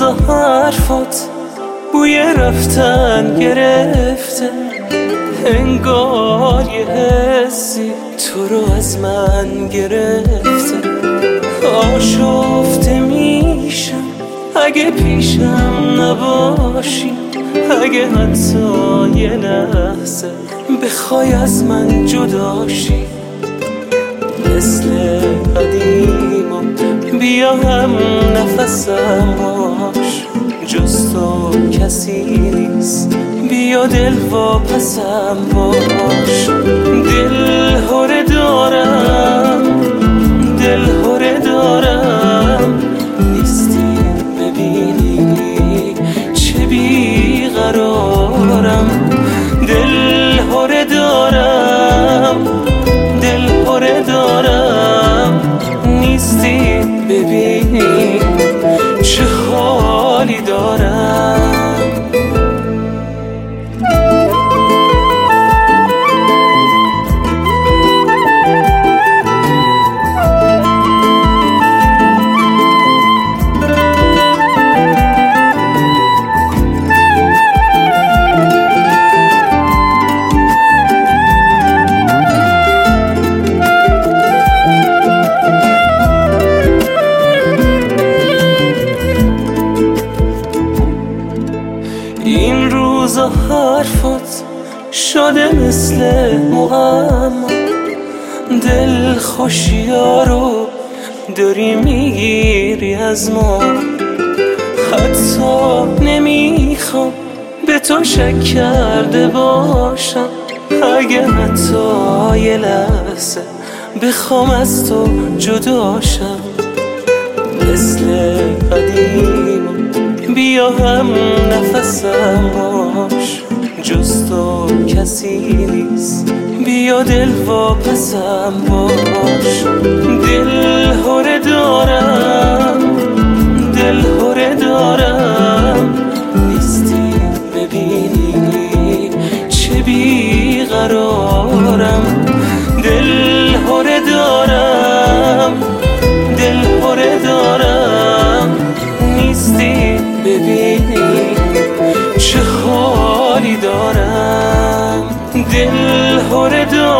روزا حرفات بوی رفتن گرفته، انگار یه حسی تو رو از من گرفته. آشفته میشم اگه پیشم نباشی، اگه حتی یه لحظه بخوای از من جداشی. مثل قدیما بیا هم نفسم باش، جز تو کسی نیست، بیا دل واپسم باش. دل هره دارم، دل هره دارم، نیستی ببینی چه بیقرارم. دل هره دارم، دل هره دارم، نیستی ببینی چه حالی دارم. این روزا حرفات شده مثل معما، دل خوشیا رو داری میگیری از ما. حتی نمیخوام به تو شک کرده باشم، اگه حتی یه لحظه بخوام از تو جداشم. مثل قدیما بیا هم نفسم باش، جز تو کسی نیست، بیا دل واپسم باش. دل هره دارم، دل هره دارم، نیستی ببینی چه بیقرارم. دل هره دارم، دل هره دارم، نیستی ببینی چه حالی دارم. دل هره دارم،